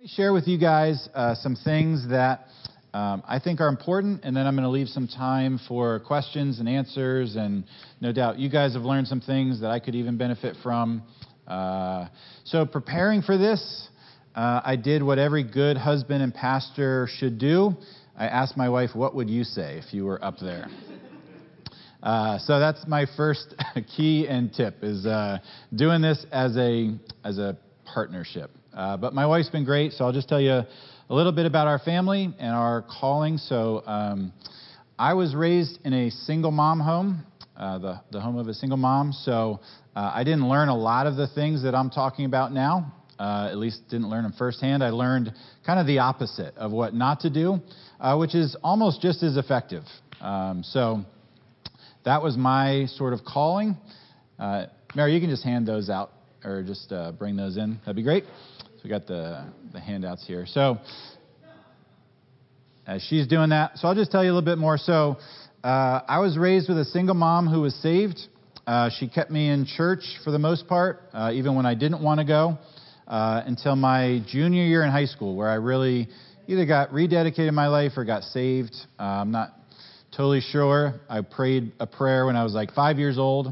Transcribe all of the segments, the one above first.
share with you guys some things that I think are important, and then I'm going to leave some time for questions and answers, and no doubt you guys have learned some things that I could even benefit from. So preparing for this, I did what every good husband and pastor should do. I asked my wife, what would you say if you were up there? So that's my first key and tip, is doing this as a partnership. But my wife's been great, so I'll just tell you a little bit about our family and our calling. So I was raised in a single mom home, the home of a single mom. So I didn't learn a lot of the things that I'm talking about now. At least didn't learn them firsthand. I learned kind of the opposite of what not to do, which is almost just as effective. So that was my sort of calling. Mary, you can just hand those out or just bring those in. That'd be great. So we got the handouts here. So as she's doing that, so I'll just tell you a little bit more. So I was raised with a single mom who was saved. She kept me in church for the most part, even when I didn't want to go, until my junior year in high school, where I really either got rededicated my life or got saved. I'm not totally sure. I prayed a prayer when I was like 5 years old.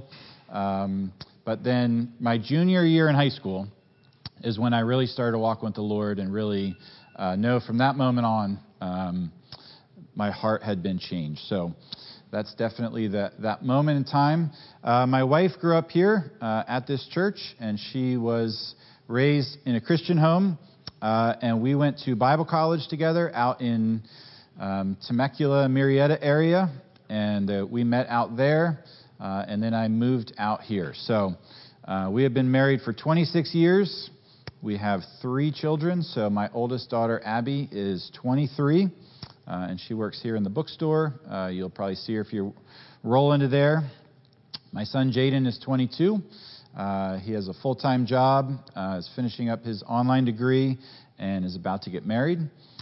But then my junior year in high school is when I really started to walk with the Lord and really know from that moment on my heart had been changed. So that's definitely that moment in time. My wife grew up here at this church, and she was raised in a Christian home, and we went to Bible college together out in Temecula, Murrieta area, and we met out there, and then I moved out here. So we have been married for 26 years. We have 3 children. So my oldest daughter, Abby, is 23, and she works here in the bookstore. You'll probably see her if you roll into there. My son, Jaden, is 22. He has a full-time job, is finishing up his online degree, and is about to get married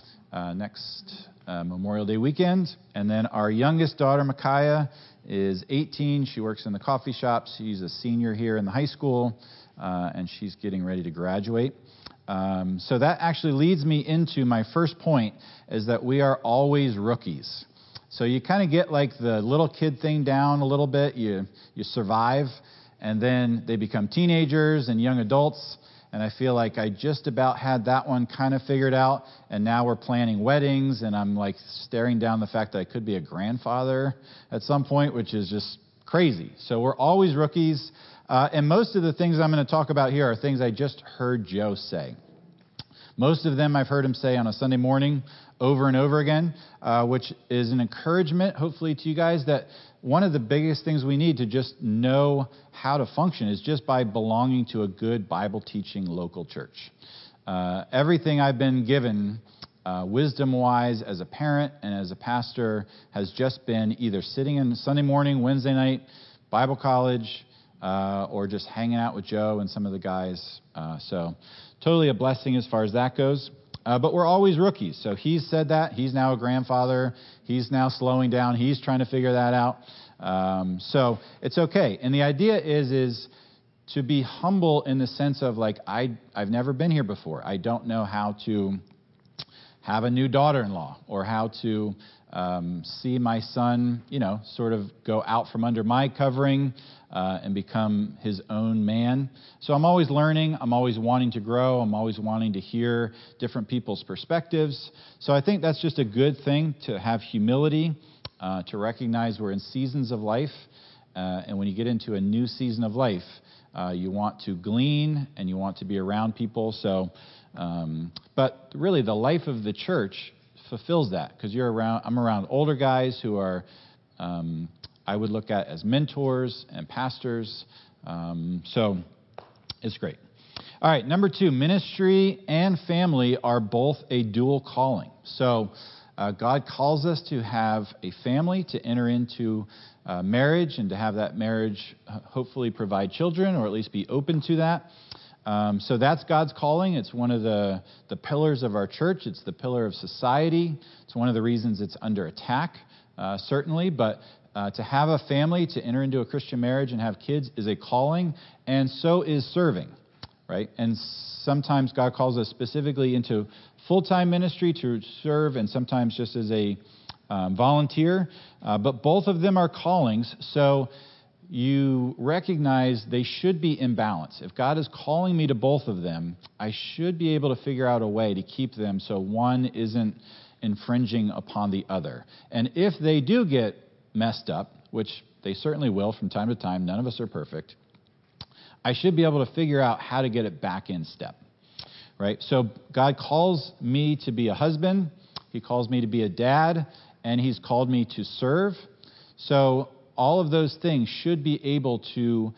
next Memorial Day weekend. And then our youngest daughter, Micaiah, is 18. She works in the coffee shop. She's a senior here in the high school, and she's getting ready to graduate. So that actually leads me into my first point, is that we are always rookies. So you kind of get like the little kid thing down a little bit. You survive, and then they become teenagers and young adults. And I feel like I just about had that one kind of figured out. And now we're planning weddings, and I'm like staring down the fact that I could be a grandfather at some point, which is just crazy. So we're always rookies. And most of the things I'm going to talk about here are things I just heard Joe say. Most of them I've heard him say on a Sunday morning over and over again, which is an encouragement, hopefully, to you guys, that one of the biggest things we need to just know how to function is just by belonging to a good Bible-teaching local church. Everything I've been given, wisdom-wise, as a parent and as a pastor, has just been either sitting in Sunday morning, Wednesday night, Bible college, or just hanging out with Joe and some of the guys. So totally a blessing as far as that goes. But we're always rookies. So he's said that. He's now a grandfather. He's now slowing down. He's trying to figure that out. So it's okay. And the idea is to be humble in the sense of like, I've never been here before. I don't know how to have a new daughter-in-law or how to see my son, sort of go out from under my covering and become his own man. So I'm always learning. I'm always wanting to grow. I'm always wanting to hear different people's perspectives. So I think that's just a good thing, to have humility, to recognize we're in seasons of life. And when you get into a new season of life, you want to glean and you want to be around people. So, but really the life of the church fulfills that, because I'm around older guys who are, I would look at as mentors and pastors. So it's great. All right, number 2, ministry and family are both a dual calling. So God calls us to have a family, to enter into marriage, and to have that marriage hopefully provide children, or at least be open to that. So that's God's calling. It's one of the pillars of our church. It's the pillar of society. It's one of the reasons it's under attack, certainly. But to have a family, to enter into a Christian marriage and have kids is a calling, and so is serving. right? And sometimes God calls us specifically into full-time ministry to serve, and sometimes just as a volunteer. But both of them are callings, so you recognize they should be in balance. If God is calling me to both of them, I should be able to figure out a way to keep them so one isn't infringing upon the other. And if they do get messed up, which they certainly will from time to time, none of us are perfect, I should be able to figure out how to get it back in step, right? So God calls me to be a husband, He calls me to be a dad, and He's called me to serve. So all of those things should be able to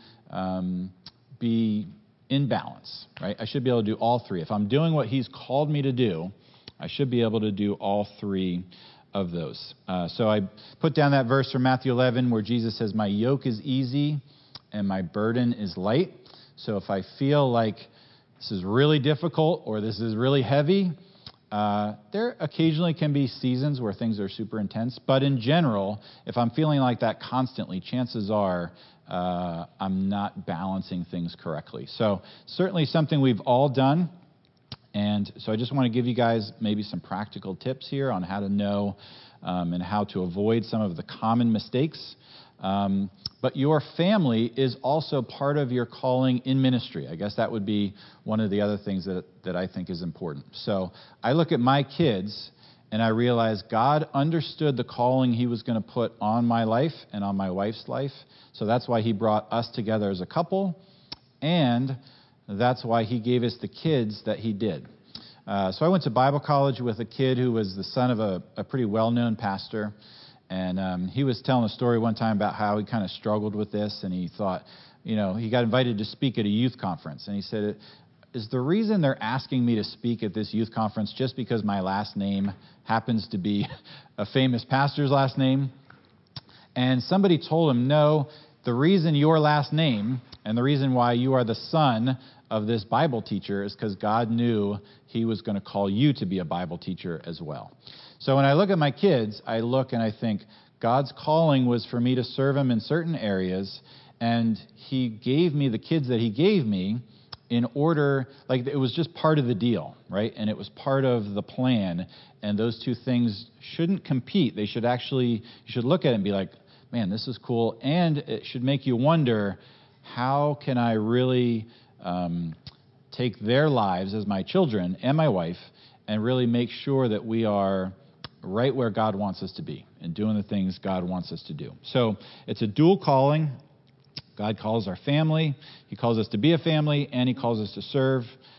be in balance, right? I should be able to do all three. If I'm doing what He's called me to do, I should be able to do all three of those. So I put down that verse from Matthew 11 where Jesus says, "My yoke is easy and my burden is light." So if I feel like this is really difficult or this is really heavy, there occasionally can be seasons where things are super intense. But in general, if I'm feeling like that constantly, chances are I'm not balancing things correctly. So certainly something we've all done. And so I just want to give you guys maybe some practical tips here on how to know and how to avoid some of the common mistakes. But your family is also part of your calling in ministry. I guess that would be one of the other things that I think is important. So I look at my kids and I realize God understood the calling He was going to put on my life and on my wife's life. So that's why He brought us together as a couple, and that's why He gave us the kids that He did. So I went to Bible college with a kid who was the son of a pretty well-known pastor. And he was telling a story one time about how he kind of struggled with this. And he thought, he got invited to speak at a youth conference. And he said, "Is the reason they're asking me to speak at this youth conference just because my last name happens to be a famous pastor's last name?" And somebody told him, "No, the reason your last name and the reason why you are the son of this Bible teacher is because God knew He was going to call you to be a Bible teacher as well." So when I look at my kids, I look and I think God's calling was for me to serve Him in certain areas, and He gave me the kids that He gave me in order, like it was just part of the deal, right? And it was part of the plan, and those two things shouldn't compete. They should actually, you should look at it and be like, man, this is cool, and it should make you wonder, how can I really take their lives as my children and my wife and really make sure that we are right where God wants us to be and doing the things God wants us to do. So it's a dual calling. God calls our family. He calls us to be a family, and He calls us to serve.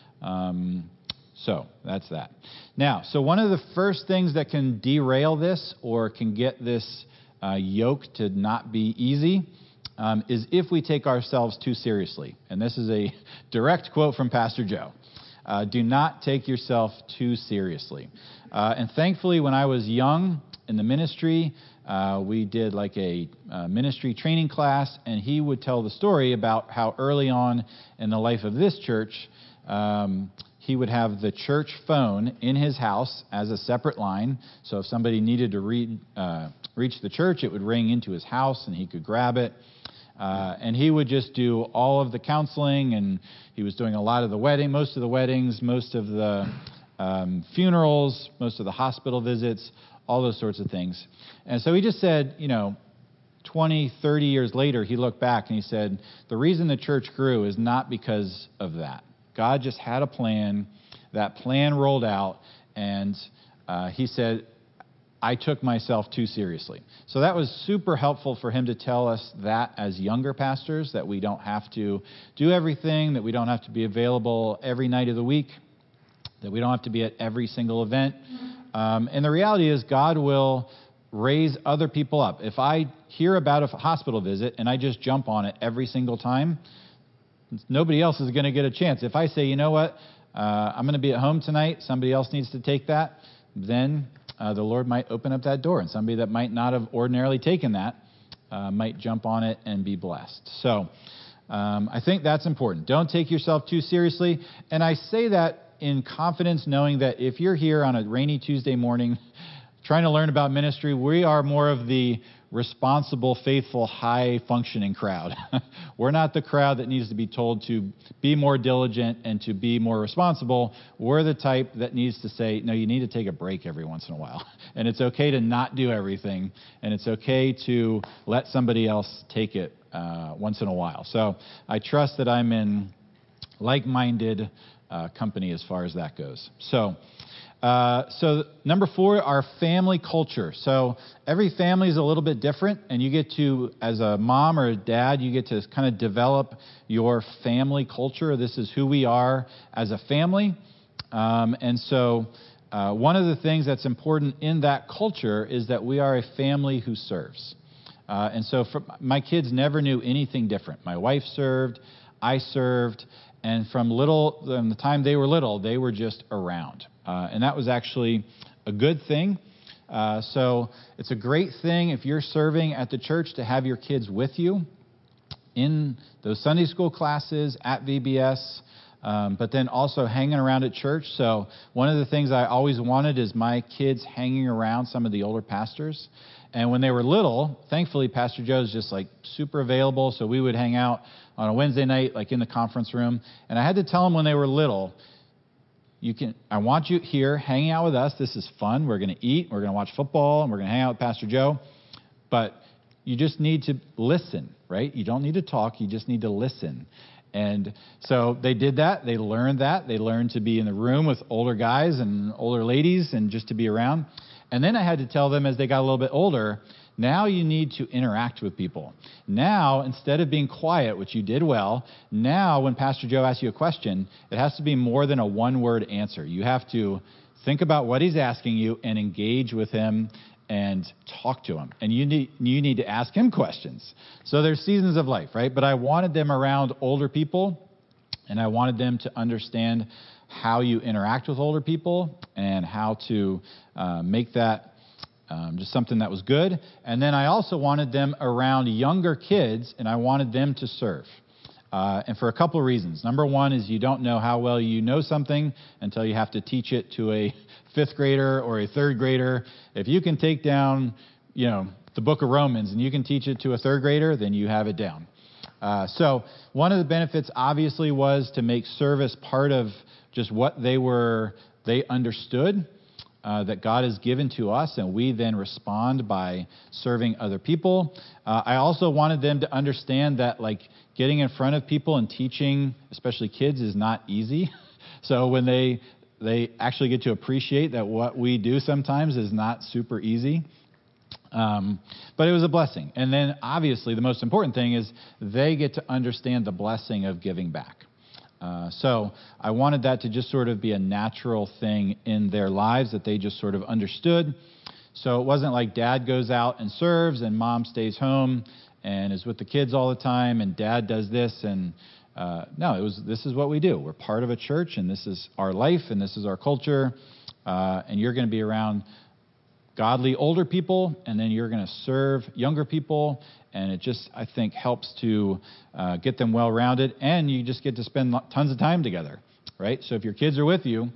So that's that. Now, so one of the first things that can derail this or can get this yoke to not be easy is if we take ourselves too seriously. And this is a direct quote from Pastor Joe. Do not take yourself too seriously. And thankfully, when I was young in the ministry, we did like a ministry training class, and he would tell the story about how early on in the life of this church, he would have the church phone in his house as a separate line. So if somebody needed to reach the church, it would ring into his house, and he could grab it. And he would just do all of the counseling, and he was doing a lot of the most of the weddings, most of the funerals, most of the hospital visits, all those sorts of things. And so he just said, 20, 30 years later, he looked back and he said, the reason the church grew is not because of that. God just had a plan. That plan rolled out, and he said, I took myself too seriously. So that was super helpful for him to tell us that as younger pastors, that we don't have to do everything, that we don't have to be available every night of the week, that we don't have to be at every single event. And the reality is God will raise other people up. If I hear about a hospital visit and I just jump on it every single time, nobody else is going to get a chance. If I say, you know what, I'm going to be at home tonight, somebody else needs to take that, then the Lord might open up that door, and somebody that might not have ordinarily taken that might jump on it and be blessed. So I think that's important. Don't take yourself too seriously. And I say that in confidence, knowing that if you're here on a rainy Tuesday morning trying to learn about ministry, we are more of the responsible, faithful, high-functioning crowd. We're not the crowd that needs to be told to be more diligent and to be more responsible. We're the type that needs to say, no, you need to take a break every once in a while. And it's okay to not do everything, and it's okay to let somebody else take it once in a while. So I trust that I'm in like-minded company as far as that goes. So number 4, our family culture. So every family is a little bit different, and you get to, as a mom or a dad, you get to kind of develop your family culture. This is who we are as a family. And so one of the things that's important in that culture is that we are a family who serves. And so my kids never knew anything different. My wife served, I served, and from the time they were little, they were just around. And that was actually a good thing. So it's a great thing if you're serving at the church to have your kids with you in those Sunday school classes at VBS, but then also hanging around at church. So one of the things I always wanted is my kids hanging around some of the older pastors. And when they were little, thankfully, Pastor Joe's just like super available. So we would hang out on a Wednesday night, like in the conference room. And I had to tell them when they were little, I want you here hanging out with us. This is fun. We're going to eat. We're going to watch football, and we're going to hang out with Pastor Joe. But you just need to listen, right? You don't need to talk. You just need to listen. And so they did that. They learned that. They learned to be in the room with older guys and older ladies and just to be around. And then I had to tell them as they got a little bit older, now you need to interact with people. Now, instead of being quiet, which you did well, now when Pastor Joe asks you a question, it has to be more than a one-word answer. You have to think about what he's asking you and engage with him and talk to him. And you need to ask him questions. So there's seasons of life, right? But I wanted them around older people, and I wanted them to understand how you interact with older people and how to make that just something that was good. And then I also wanted them around younger kids, and I wanted them to serve. And for a couple of reasons. Number one is you don't know how well you know something until you have to teach it to a 5th grader or a 3rd grader. If you can take down, the book of Romans and you can teach it to a 3rd grader, then you have it down. So one of the benefits obviously was to make service part of just what they understood that God has given to us, and we then respond by serving other people. I also wanted them to understand that getting in front of people and teaching, especially kids, is not easy. So when they actually get to appreciate that what we do sometimes is not super easy. But it was a blessing. And then obviously the most important thing is they get to understand the blessing of giving back. So I wanted that to just sort of be a natural thing in their lives that they just sort of understood. So it wasn't like dad goes out and serves and mom stays home and is with the kids all the time and dad does this. And no, this is what we do. We're part of a church, and this is our life, and this is our culture. And you're going to be around godly older people, and then you're going to serve younger people. And it just, I think, helps to get them well-rounded, and you just get to spend tons of time together, right? So if your kids are with you,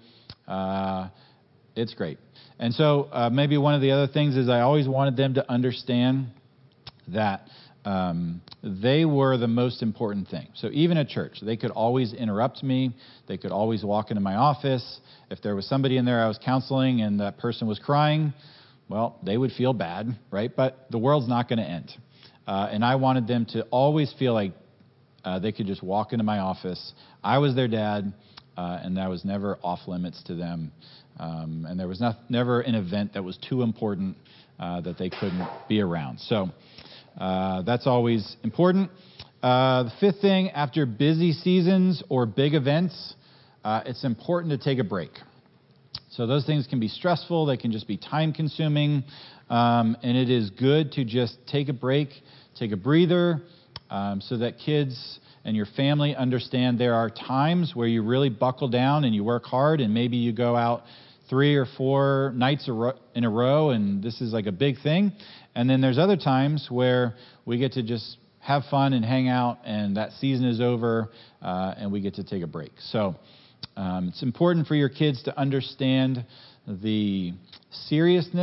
it's great. And so maybe one of the other things is I always wanted them to understand that they were the most important thing. So even at church, they could always interrupt me. They could always walk into my office. If there was somebody in there I was counseling and that person was crying, well, they would feel bad, right? But the world's not going to end. And I wanted them to always feel like they could just walk into my office. I was their dad, and that was never off limits to them. And there was never an event that was too important that they couldn't be around. So that's always important. The 5th thing, after busy seasons or big events, it's important to take a break. So those things can be stressful. They can just be time-consuming. And it is good to just take a break, take a breather, so that kids and your family understand there are times where you really buckle down and you work hard, and maybe you go out 3 or 4 nights in a row, and this is like a big thing. And then there's other times where we get to just have fun and hang out, and that season is over, and we get to take a break. So it's important for your kids to understand the seriousness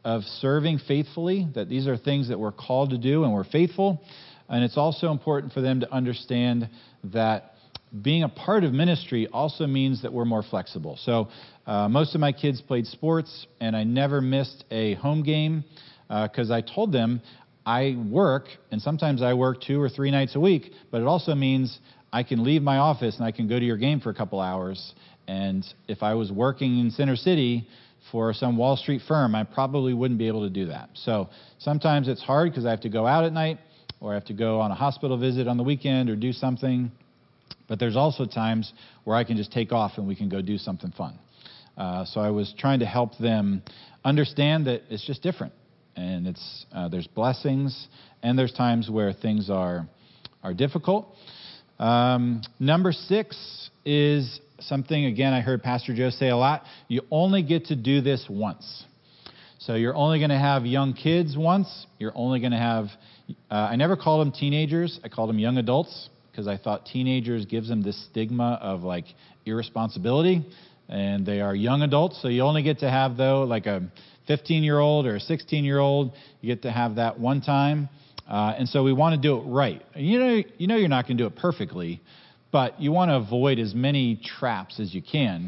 of serving faithfully, that these are things that we're called to do and we're faithful. And it's also important for them to understand that being a part of ministry also means that we're more flexible. So most of my kids played sports, and I never missed a home game because I told them I work, and sometimes I work 2 or 3 nights a week, but it also means I can leave my office and I can go to your game for a couple hours. And if I was working in Center City for some Wall Street firm, I probably wouldn't be able to do that. So sometimes it's hard because I have to go out at night, or I have to go on a hospital visit on the weekend or do something. But there's also times where I can just take off and we can go do something fun. So I was trying to help them understand that it's just different. And it's there's blessings, and there's times where things are difficult. Number 6 is something, again, I heard Pastor Joe say a lot. You only get to do this once. So you're only going to have young kids once. You're only going to have, I never called them teenagers. I called them young adults, because I thought teenagers gives them this stigma of like irresponsibility, and they are young adults. So you only get to have, though, like a 15-year-old or a 16-year-old. You get to have that one time. And so we want to do it right. You know you're not going to do it perfectly, but you want to avoid as many traps as you can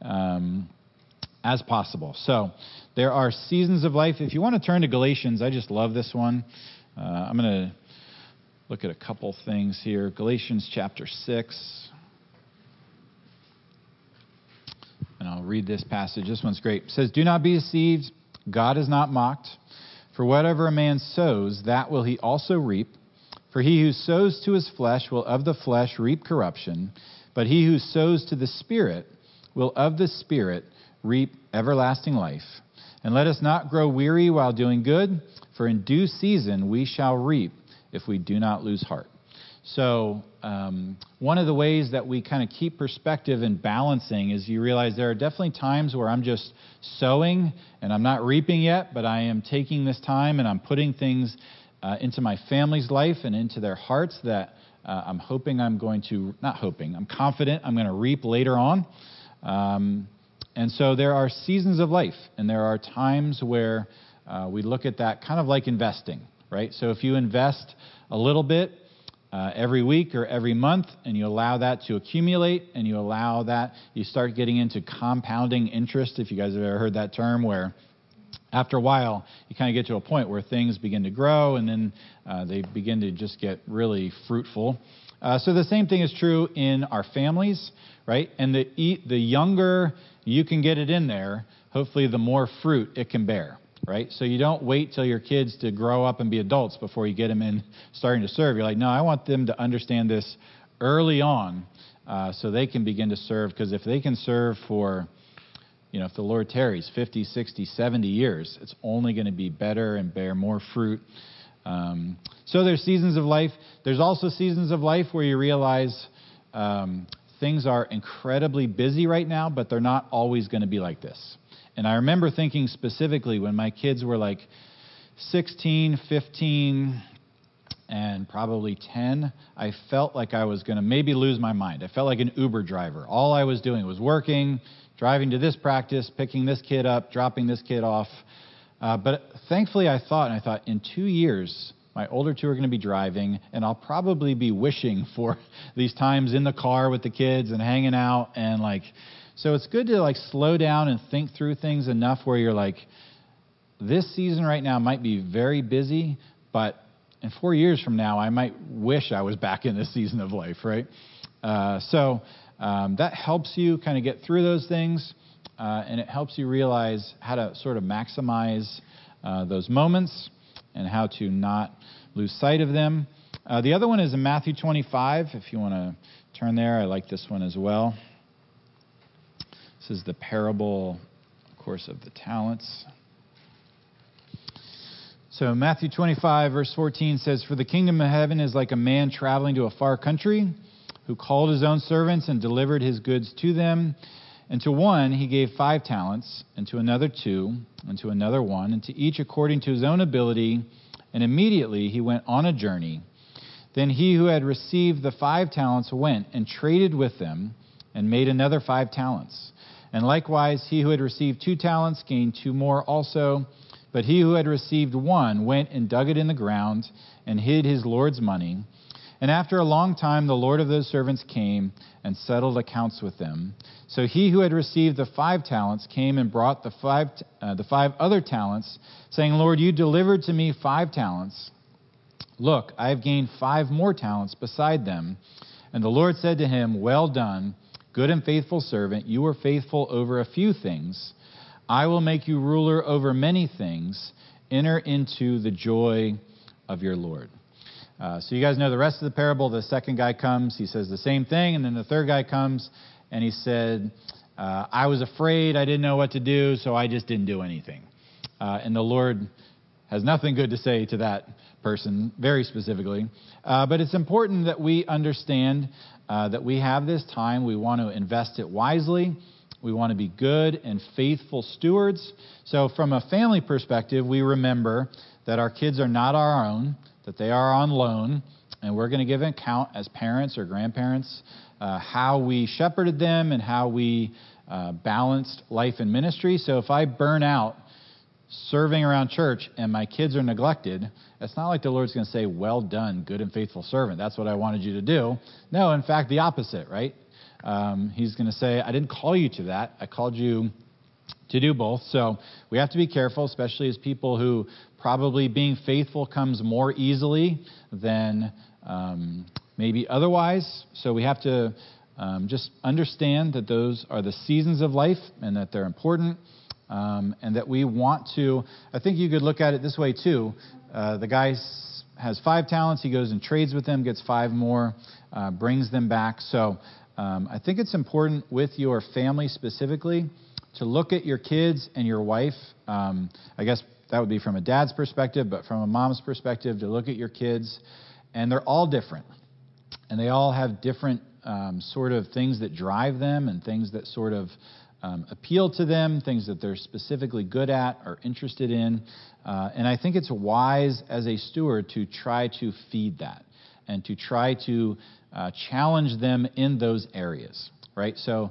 as possible. So there are seasons of life. If you want to turn to Galatians, I just love this one. I'm going to look at a couple things here. Galatians chapter 6. And I'll read this passage. This one's great. It says, "Do not be deceived. God is not mocked. For whatever a man sows, that will he also reap. For he who sows to his flesh will of the flesh reap corruption. But he who sows to the Spirit will of the Spirit reap everlasting life. And let us not grow weary while doing good, for in due season we shall reap if we do not lose heart." So one of the ways that we kind of keep perspective and balancing is you realize there are definitely times where I'm just sowing and I'm not reaping yet, but I am taking this time and I'm putting things into my family's life and into their hearts that I'm confident I'm going to reap later on. And so there are seasons of life, and there are times where we look at that kind of like investing, right? So if you invest a little bit every week or every month, and you allow that to accumulate, and you allow that, you start getting into compounding interest, if you guys have ever heard that term, where after a while, you kind of get to a point where things begin to grow, and then they begin to just get really fruitful. So the same thing is true in our families, right? And the younger you can get it in there, hopefully the more fruit it can bear, right? So you don't wait till your kids to grow up and be adults before you get them in starting to serve. You're like, no, I want them to understand this early on so they can begin to serve. Because if they can serve for, if the Lord tarries 50, 60, 70 years, it's only going to be better and bear more fruit. So there's seasons of life. There's also seasons of life where you realize things are incredibly busy right now, but they're not always going to be like this. And I remember thinking specifically when my kids were like 16, 15, and probably 10, I felt like I was going to maybe lose my mind. I felt like an Uber driver. All I was doing was working, driving to this practice, picking this kid up, dropping this kid off. But thankfully I thought in 2 years, my older two are going to be driving, and I'll probably be wishing for these times in the car with the kids and hanging out. And so it's good to slow down and think through things enough where you're like, this season right now might be very busy, but in 4 years from now, I might wish I was back in this season of life, right? So that helps you kind of get through those things, and it helps you realize how to sort of maximize those moments and how to not lose sight of them. The other one is in Matthew 25. If you want to turn there, I like this one as well. This is the parable, of course, of the talents. So Matthew 25, verse 14 says, "For the kingdom of heaven is like a man traveling to a far country, who called his own servants and delivered his goods to them. And to one he gave 5 talents, and to another 2, and to another 1, and to each according to his own ability. And immediately he went on a journey. Then he who had received the 5 talents went and traded with them, and made another 5 talents. And likewise he who had received 2 talents gained 2 more also. But he who had received one went and dug it in the ground and hid his Lord's money. And after a long time, the Lord of those servants came and settled accounts with them. So he who had received the 5 talents came and brought the 5 other talents, saying, Lord, you delivered to me 5 talents. Look, I have gained 5 more talents beside them. And the Lord said to him, well done, good and faithful servant. You were faithful over a few things. I will make you ruler over many things. Enter into the joy of your Lord. So you guys know the rest of the parable. The second guy comes, he says the same thing, and then the third guy comes, and he said, I was afraid, I didn't know what to do, so I just didn't do anything. And the Lord has nothing good to say to that person, very specifically. But it's important that we understand that we have this time. We want to invest it wisely. We want to be good and faithful stewards. So from a family perspective, we remember that our kids are not our own, that they are on loan, and we're going to give an account as parents or grandparents how we shepherded them and how we balanced life and ministry. So if I burn out serving around church and my kids are neglected, it's not like the Lord's going to say, well done, good and faithful servant. That's what I wanted you to do. No, in fact, the opposite, right? He's going to say, I didn't call you to that. I called you to do both. So we have to be careful, especially as people who probably being faithful comes more easily than maybe otherwise. So we have to just understand that those are the seasons of life and that they're important. And that we want to, I think you could look at it this way too. The guy has 5 talents. He goes and trades with them, gets 5 more, brings them back. So I think it's important with your family specifically to look at your kids and your wife. I guess that would be from a dad's perspective, but from a mom's perspective, to look at your kids. And they're all different. And they all have different sort of things that drive them and things that sort of appeal to them, things that they're specifically good at or interested in. And I think it's wise as a steward to try to feed that and to try to challenge them in those areas, right? So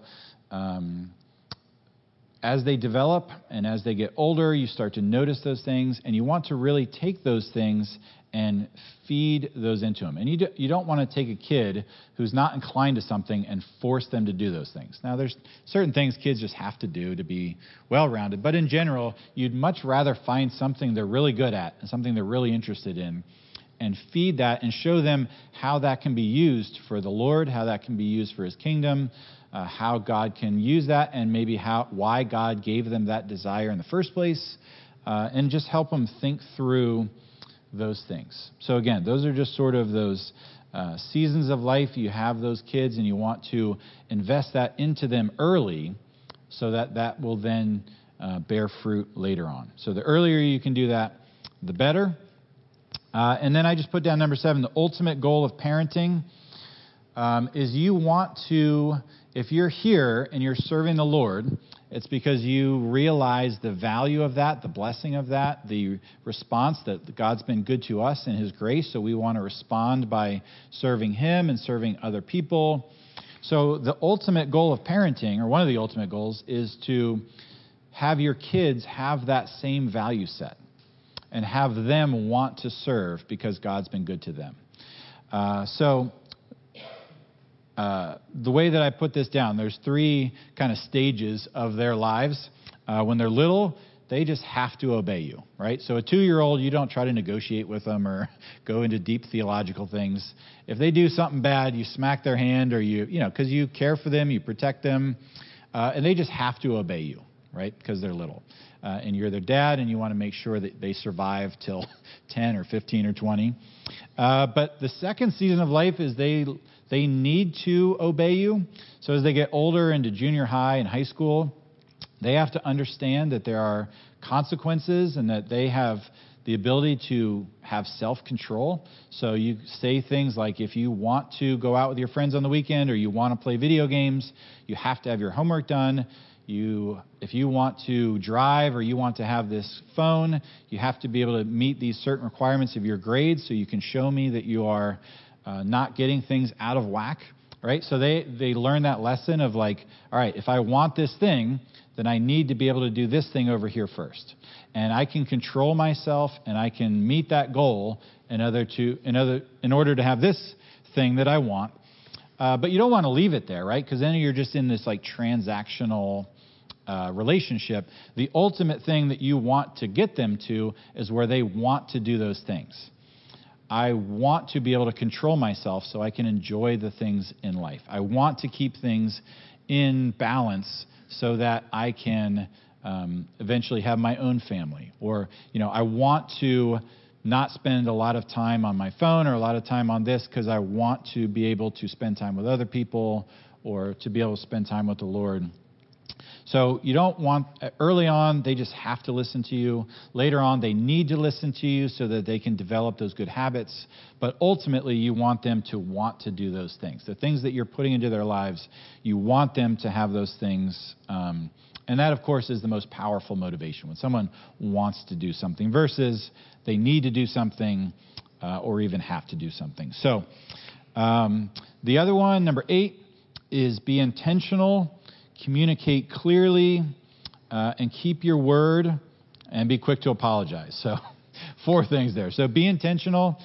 as they develop and as they get older, you start to notice those things, and you want to really take those things and feed those into them. And you don't want to take a kid who's not inclined to something and force them to do those things. Now, there's certain things kids just have to do to be well-rounded. But in general, you'd much rather find something they're really good at and something they're really interested in and feed that and show them how that can be used for the Lord, how that can be used for His kingdom, how God can use that, and maybe why God gave them that desire in the first place, and just help them think through those things. So again, those are just sort of those seasons of life. You have those kids and you want to invest that into them early so that that will then bear fruit later on. So the earlier you can do that, the better. And then I just put down number 7, the ultimate goal of parenting is you want to, if you're here and you're serving the Lord, it's because you realize the value of that, the blessing of that, the response that God's been good to us in His grace. So we want to respond by serving Him and serving other people. So the ultimate goal of parenting, or one of the ultimate goals, is to have your kids have that same value set and have them want to serve because God's been good to them. The way that I put this down, there's 3 kind of stages of their lives. When they're little, they just have to obey you, right? So a 2-year-old, you don't try to negotiate with them or go into deep theological things. If they do something bad, you smack their hand or because you care for them, you protect them, and they just have to obey you, right? Because they're little. And you're their dad, and you want to make sure that they survive till 10 or 15 or 20. But the second season of life is they need to obey you. So as they get older into junior high and high school, they have to understand that there are consequences and that they have the ability to have self-control. So you say things like, if you want to go out with your friends on the weekend or you want to play video games, you have to have your homework done. If you want to drive or you want to have this phone, you have to be able to meet these certain requirements of your grades so you can show me that you are not getting things out of whack, right? So they learn that lesson of like, all right, if I want this thing, then I need to be able to do this thing over here first. And I can control myself, and I can meet that goal in order to have this thing that I want. But you don't want to leave it there, right? Because then you're just in this like transactional relationship. The ultimate thing that you want to get them to is where they want to do those things. I want to be able to control myself so I can enjoy the things in life. I want to keep things in balance so that I can eventually have my own family. Or, I want to not spend a lot of time on my phone or a lot of time on this because I want to be able to spend time with other people or to be able to spend time with the Lord. So you don't want, early on, they just have to listen to you. Later on, they need to listen to you so that they can develop those good habits. But ultimately, you want them to want to do those things. The things that you're putting into their lives, you want them to have those things. And that, of course, is the most powerful motivation, when someone wants to do something versus they need to do something or even have to do something. So the other one, number 8, is be intentional. Communicate clearly, and keep your word, and be quick to apologize. So 4 things there. So be intentional.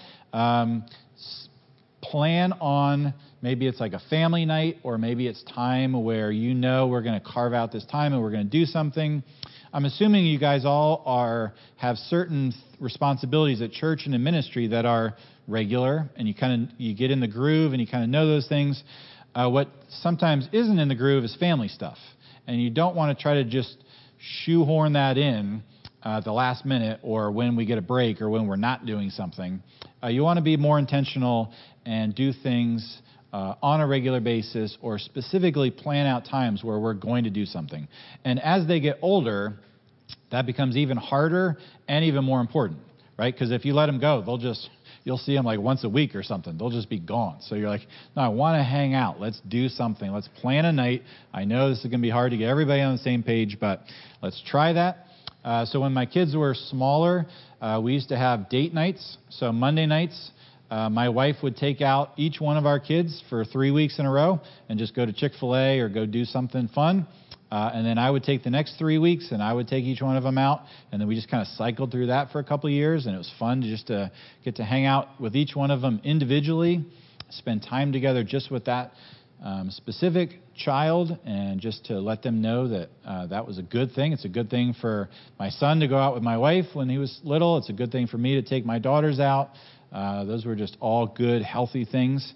Plan on, maybe it's like a family night, or maybe it's time where we're going to carve out this time and we're going to do something. I'm assuming you guys all have certain responsibilities at church and in ministry that are regular, and you get in the groove and you kind of know those things. What sometimes isn't in the groove is family stuff. And you don't want to try to just shoehorn that in the last minute or when we get a break or when we're not doing something. You want to be more intentional and do things on a regular basis, or specifically plan out times where we're going to do something. And as they get older, that becomes even harder and even more important, right? Because if you let them go, you'll see them like once a week or something. They'll just be gone. So you're like, no, I want to hang out. Let's do something. Let's plan a night. I know this is going to be hard to get everybody on the same page, but let's try that. So when my kids were smaller, we used to have date nights. So Monday nights, my wife would take out each one of our kids for 3 weeks in a row and just go to Chick-fil-A or go do something fun. And then I would take the next 3 weeks, and I would take each one of them out. And then we just kind of cycled through that for a couple of years, and it was fun to get to hang out with each one of them individually, spend time together just with that specific child, and just to let them know that that was a good thing. It's a good thing for my son to go out with my wife when he was little. It's a good thing for me to take my daughters out. Those were just all good, healthy things.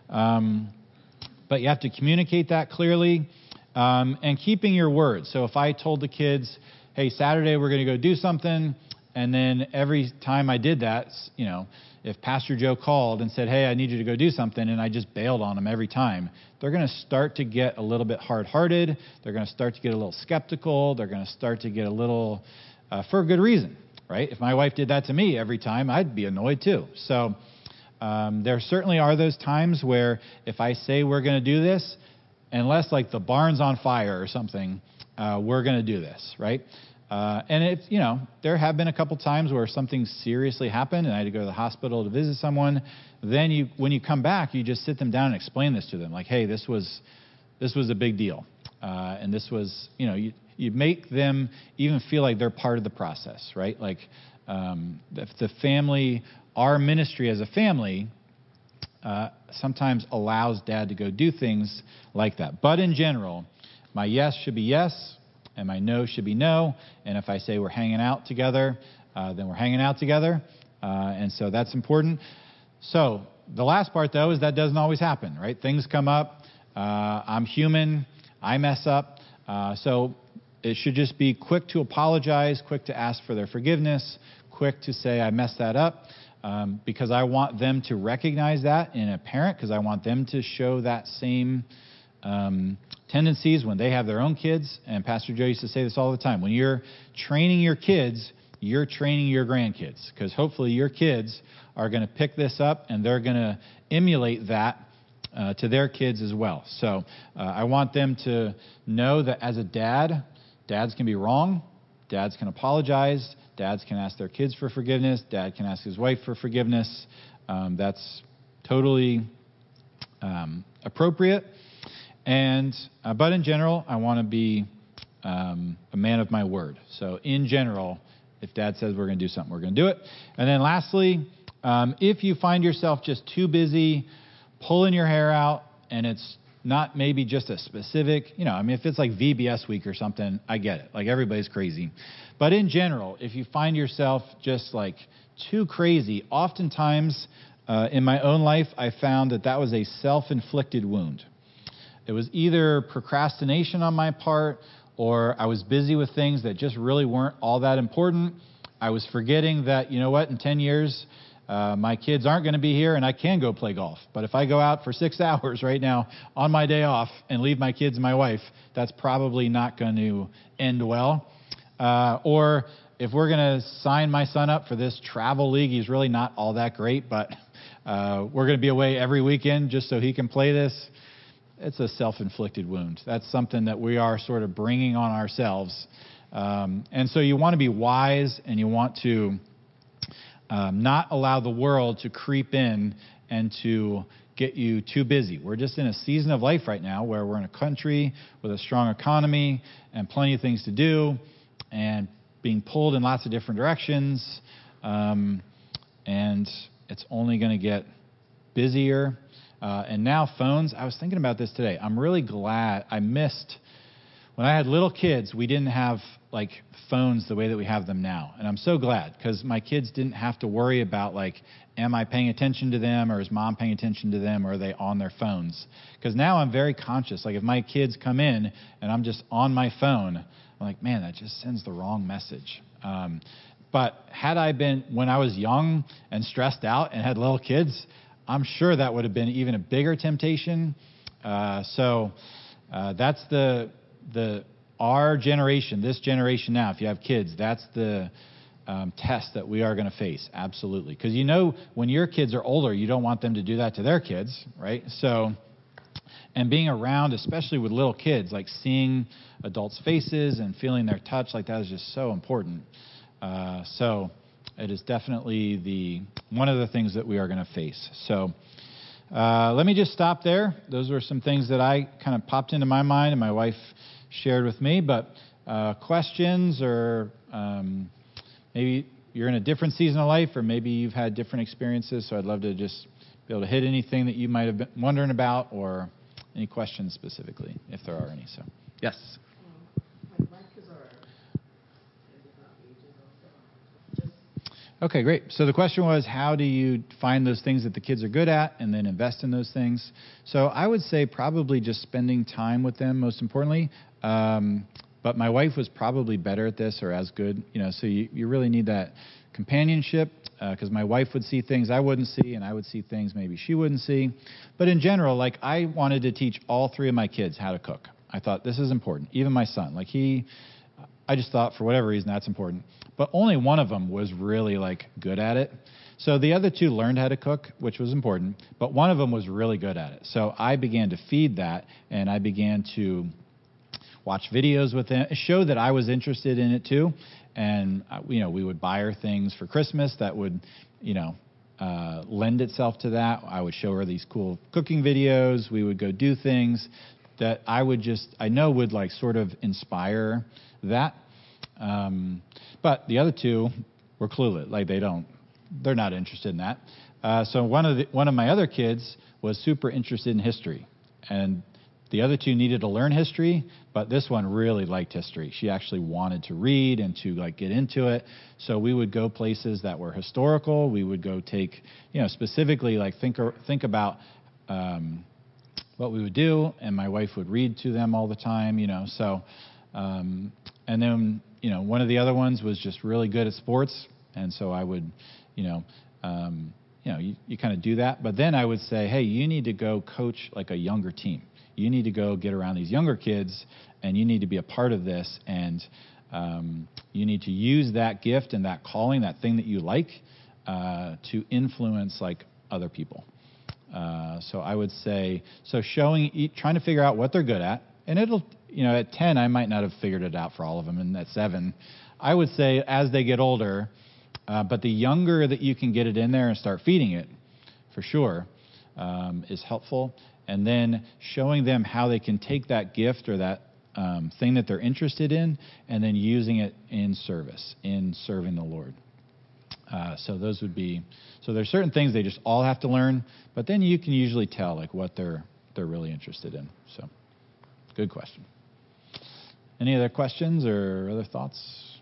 But you have to communicate that clearly. And keeping your word. So if I told the kids, hey, Saturday we're going to go do something, and then every time I did that, if Pastor Joe called and said, hey, I need you to go do something, and I just bailed on them every time, they're going to start to get a little bit hard-hearted. They're going to start to get a little skeptical. They're going to start to get a little, for a good reason, right? If my wife did that to me every time, I'd be annoyed too. So there certainly are those times where if I say we're going to do this, unless like the barn's on fire or something, we're going to do this, right? And there have been a couple times where something seriously happened and I had to go to the hospital to visit someone. Then when you come back, you just sit them down and explain this to them. Like, hey, this was a big deal. And this was, you make them even feel like they're part of the process, right? Like the family, our ministry as a family, sometimes allows dad to go do things like that. But in general, my yes should be yes, and my no should be no. And if I say we're hanging out together, then we're hanging out together. And so that's important. So the last part, though, is that doesn't always happen, right? Things come up. I'm human. I mess up. So it should just be quick to apologize, quick to ask for their forgiveness, quick to say I messed that up. Because I want them to recognize that in a parent, because I want them to show that same tendencies when they have their own kids. And Pastor Joe used to say this all the time. When you're training your kids, you're training your grandkids, because hopefully your kids are going to pick this up and they're going to emulate that to their kids as well. So I want them to know that as a dad, dads can be wrong, dads can apologize, dads can ask their kids for forgiveness, dad can ask his wife for forgiveness. That's totally appropriate. And but in general, I want to be a man of my word. So in general, if Dad says we're going to do something, we're going to do it. And then lastly, if you find yourself just too busy pulling your hair out, and it's not maybe just a specific, if it's like VBS week or something, I get it. Like everybody's crazy. But in general, if you find yourself just like too crazy, oftentimes in my own life, I found that was a self-inflicted wound. It was either procrastination on my part, or I was busy with things that just really weren't all that important. I was forgetting that, in 10 years, my kids aren't going to be here and I can go play golf. But if I go out for 6 hours right now on my day off and leave my kids and my wife, that's probably not going to end well. Or if we're going to sign my son up for this travel league, he's really not all that great, but we're going to be away every weekend just so he can play this. It's a self-inflicted wound. That's something that we are sort of bringing on ourselves. And so you want to be wise, and you want to not allow the world to creep in and to get you too busy. We're just in a season of life right now where we're in a country with a strong economy and plenty of things to do and being pulled in lots of different directions. And it's only going to get busier. And now phones, I was thinking about this today. I'm really glad I missed, when I had little kids, we didn't have like phones the way that we have them now. And I'm so glad, because my kids didn't have to worry about like, am I paying attention to them, or is mom paying attention to them, or are they on their phones? Because now I'm very conscious. Like if my kids come in and I'm just on my phone, I'm like, man, that just sends the wrong message. But had I been, when I was young and stressed out and had little kids, I'm sure that would have been even a bigger temptation. So that's our generation, this generation now, if you have kids, that's the test that we are going to face, absolutely. Because when your kids are older, you don't want them to do that to their kids, right? So, and being around, especially with little kids, like seeing adults' faces and feeling their touch, like that is just so important. So it is definitely one of the things that we are going to face. So let me just stop there. Those were some things that I kind of popped into my mind and my wife shared with me. But questions, or maybe you're in a different season of life, or maybe you've had different experiences. So I'd love to just be able to hit anything that you might have been wondering about, or any questions specifically, if there are any. So, yes. Okay, great. So the question was, how do you find those things that the kids are good at and then invest in those things? So I would say probably just spending time with them, most importantly. But my wife was probably better at this, or as good. So you really need that companionship, because my wife would see things I wouldn't see, and I would see things maybe she wouldn't see. But in general, like I wanted to teach all three of my kids how to cook. I thought this is important. Even my son, I just thought for whatever reason that's important. But only one of them was really like good at it. So the other two learned how to cook, which was important, but one of them was really good at it. So I began to feed that, and I began to watch videos with them, show that I was interested in it too. And we would buy her things for Christmas that would, lend itself to that. I would show her these cool cooking videos. We would go do things that I know would like sort of inspire that. But the other two were clueless. Like they're not interested in that. So one of my other kids was super interested in history, and the other two needed to learn history, but this one really liked history. She actually wanted to read and to like get into it. So we would go places that were historical. We would go take, specifically like think about what we would do, and my wife would read to them all the time, So, and then one of the other ones was just really good at sports, and so I would, you kind of do that. But then I would say, hey, you need to go coach like a younger team. You need to go get around these younger kids, and you need to be a part of this, and you need to use that gift and that calling, that thing that you like, to influence like other people. So I would say, trying to figure out what they're good at, and it'll, at 10, I might not have figured it out for all of them, and at 7, I would say as they get older, but the younger that you can get it in there and start feeding it, for sure, is helpful. And then showing them how they can take that gift or that thing that they're interested in, and then using it in service, in serving the Lord. So those would be, so there's certain things they just all have to learn, but then you can usually tell like what they're really interested in. So good question. Any other questions or other thoughts?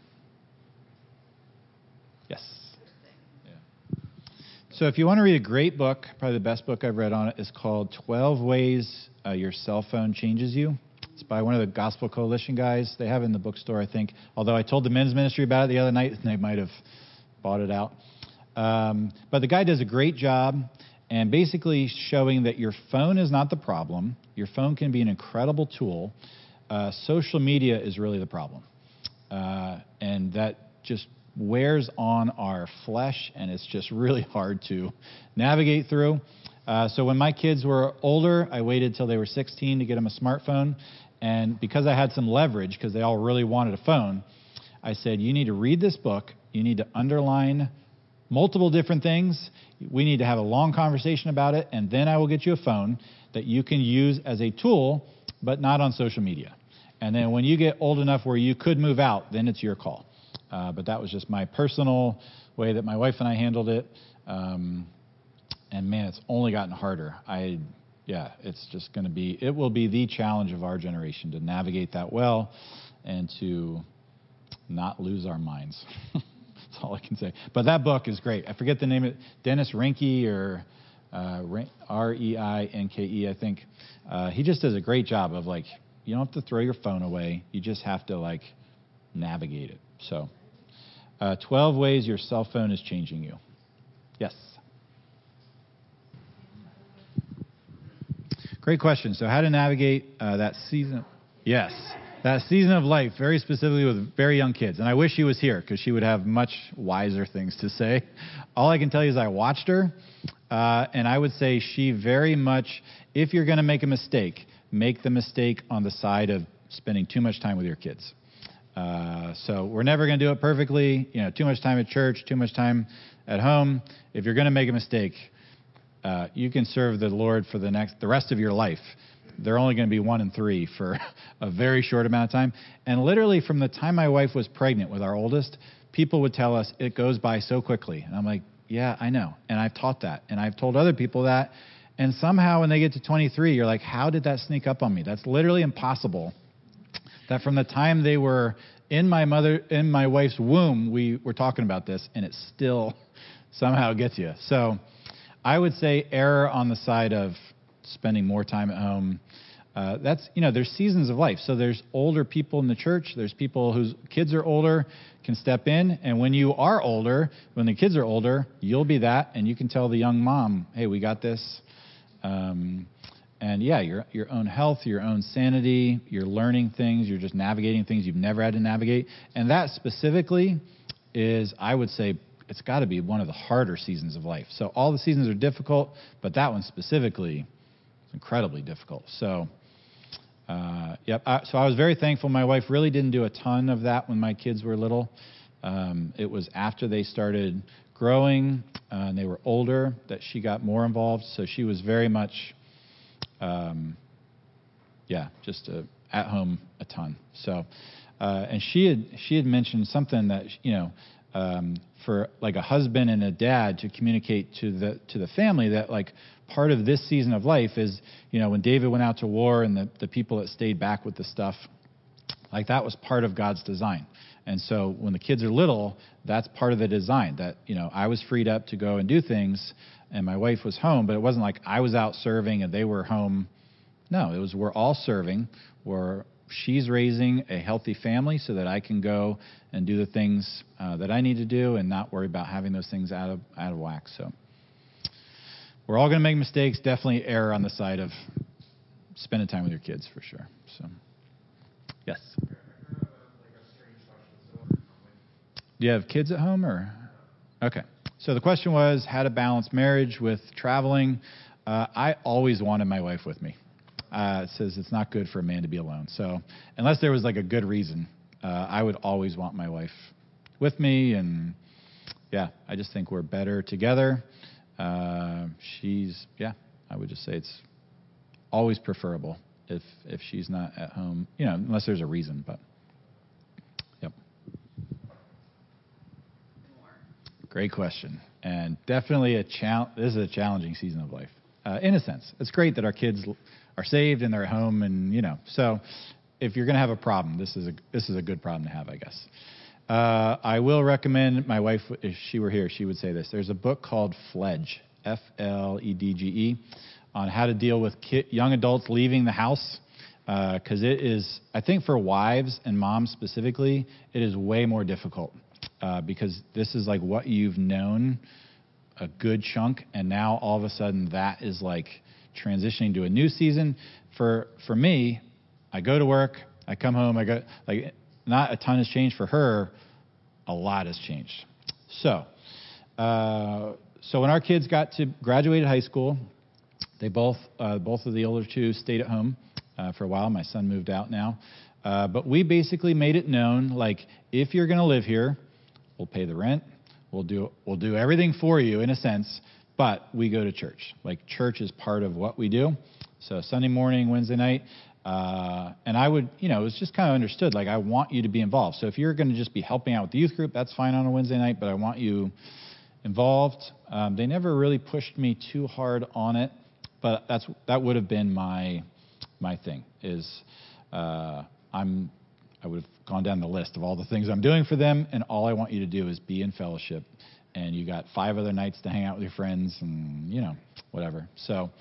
Yes. Yeah. So if you want to read a great book, probably the best book I've read on it is called 12 Ways Your Cell Phone Changes You. It's by one of the Gospel Coalition guys. They have it in the bookstore, I think. Although I told the men's ministry about it the other night, and they might have bought it out. But the guy does a great job and basically showing that your phone is not the problem. Your phone can be an incredible tool. Social media is really the problem. And that just wears on our flesh, and it's just really hard to navigate through. So when my kids were older, I waited till they were 16 to get them a smartphone. And because I had some leverage, because they all really wanted a phone, I said, you need to read this book. You need to underline multiple different things. We need to have a long conversation about it, and then I will get you a phone that you can use as a tool, but not on social media. And then when you get old enough where you could move out, then it's your call. But that was just my personal way that my wife and I handled it. And man, it's only gotten harder. It's just going to be, it will be the challenge of our generation to navigate that well and to not lose our minds. That's all I can say. But that book is great. I forget the name of it. Dennis Reinke or Reinke, I think. He just does a great job of like, you don't have to throw your phone away. You just have to like navigate it. So 12 ways your cell phone is changing you. Yes. Great question. So how to navigate that season? Yes. That season of life, very specifically with very young kids. And I wish she was here because she would have much wiser things to say. All I can tell you is I watched her, and I would say she very much, if you're going to make a mistake, make the mistake on the side of spending too much time with your kids. So we're never going to do it perfectly. You know, too much time at church, too much time at home. If you're going to make a mistake, you can serve the Lord for the rest of your life. They're only going to be 1 and 3 for a very short amount of time. And literally from the time my wife was pregnant with our oldest, people would tell us it goes by so quickly. And I'm like, yeah, I know. And I've taught that. And I've told other people that. And somehow when they get to 23, you're like, how did that sneak up on me? That's literally impossible. That from the time they were in my wife's womb, we were talking about this, and it still somehow gets you. So I would say err on the side of spending more time at home. There's seasons of life. So there's older people in the church. There's people whose kids are older, can step in. And when you are older, when the kids are older, you'll be that. And you can tell the young mom, hey, we got this. Your own health, your own sanity, you're learning things. You're just navigating things you've never had to navigate. And that specifically is, I would say, it's got to be one of the harder seasons of life. So all the seasons are difficult, but that one specifically is incredibly difficult. So, so I was very thankful. My wife really didn't do a ton of that when my kids were little. It was after they started growing and they were older that she got more involved. So she was very much, just at home a ton. So, and she had mentioned something that for like a husband and a dad to communicate to the family that like part of this season of life is, when David went out to war and the people that stayed back with the stuff, like that was part of God's design. And so when the kids are little, that's part of the design that, I was freed up to go and do things and my wife was home, but it wasn't like I was out serving and they were home. No, it was, we're all serving. She's raising a healthy family so that I can go and do the things that I need to do and not worry about having those things out of whack. So we're all going to make mistakes. Definitely err on the side of spending time with your kids for sure. So, yes. Do you have kids at home or? Okay. So the question was how to balance marriage with traveling. I always wanted my wife with me. It says it's not good for a man to be alone. So unless there was like a good reason, I would always want my wife with me. And I just think we're better together. I would just say it's always preferable if she's not at home, unless there's a reason. But yep. Great question, and definitely this is a challenging season of life, in a sense. It's great that our kids are saved and they're at home, and so if you're going to have a problem, this is a good problem to have, I guess. I will recommend, my wife, if she were here, she would say this. There's a book called Fledge, Fledge, on how to deal with young adults leaving the house, because it is, I think for wives and moms specifically, it is way more difficult, because this is like what you've known a good chunk, and now all of a sudden that is like transitioning to a new season. For me, I go to work, I come home, I go, like, not a ton has changed. For her, a lot has changed. So when our kids got to graduated high school, they both of the older two stayed at home for a while. My son moved out now. But we basically made it known, like, if you're going to live here, we'll pay the rent, we'll do everything for you in a sense, but we go to church. Like, church is part of what we do. So Sunday morning, Wednesday night, and I would, it was just kind of understood, like, I want you to be involved. So if you're going to just be helping out with the youth group, that's fine on a Wednesday night, but I want you involved. They never really pushed me too hard on it, but that would have been my thing, is I would have gone down the list of all the things I'm doing for them, and all I want you to do is be in fellowship, and you got 5 other nights to hang out with your friends and, whatever. So,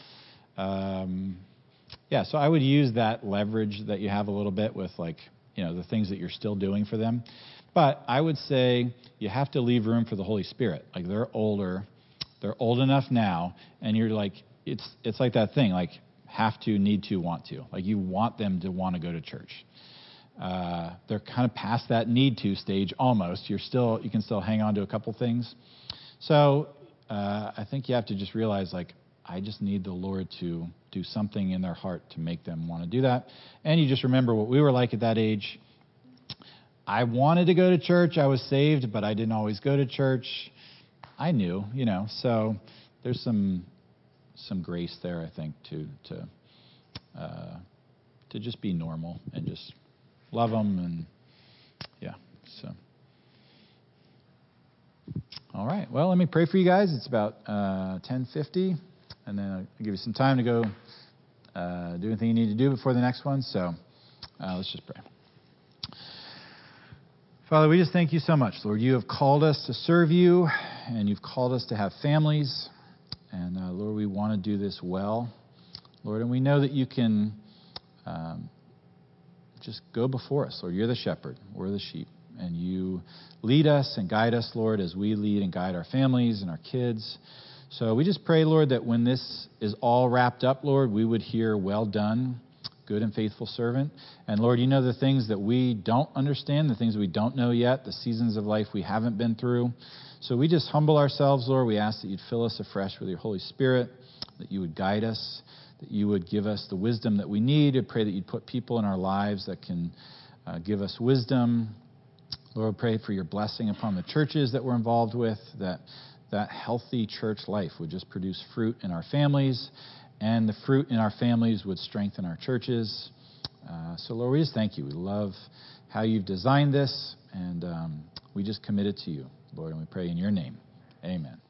so I would use that leverage that you have a little bit with, like, the things that you're still doing for them. But I would say you have to leave room for the Holy Spirit. Like, they're older, they're old enough now, and you're like, it's like that thing, like, have to, need to, want to. Like, you want them to want to go to church. They're kind of past that need to stage almost. You can still hang on to a couple things. So I think you have to just realize, like, I just need the Lord to do something in their heart to make them want to do that. And you just remember what we were like at that age. I wanted to go to church. I was saved, but I didn't always go to church. I knew, so there's some grace there, I think, to just be normal and just love them, and so. All right, well, let me pray for you guys. It's about 10:50, and then I'll give you some time to go do anything you need to do before the next one, so let's just pray. Father, we just thank you so much, Lord. You have called us to serve you, and you've called us to have families, and Lord, we want to do this well, Lord, and we know that you can just go before us, Lord. You're the shepherd, we're the sheep, and you lead us and guide us, Lord, as we lead and guide our families and our kids. So we just pray, Lord, that when this is all wrapped up, Lord, we would hear, well done, good and faithful servant. And Lord, you know the things that we don't understand, the things we don't know yet, the seasons of life we haven't been through. So we just humble ourselves, Lord. We ask that you'd fill us afresh with your Holy Spirit, that you would guide us, that you would give us the wisdom that we need. I pray that you'd put people in our lives that can give us wisdom. Lord, pray for your blessing upon the churches that we're involved with, that healthy church life would just produce fruit in our families, and the fruit in our families would strengthen our churches. So, Lord, we just thank you. We love how you've designed this, and we just commit it to you, Lord, and we pray in your name. Amen.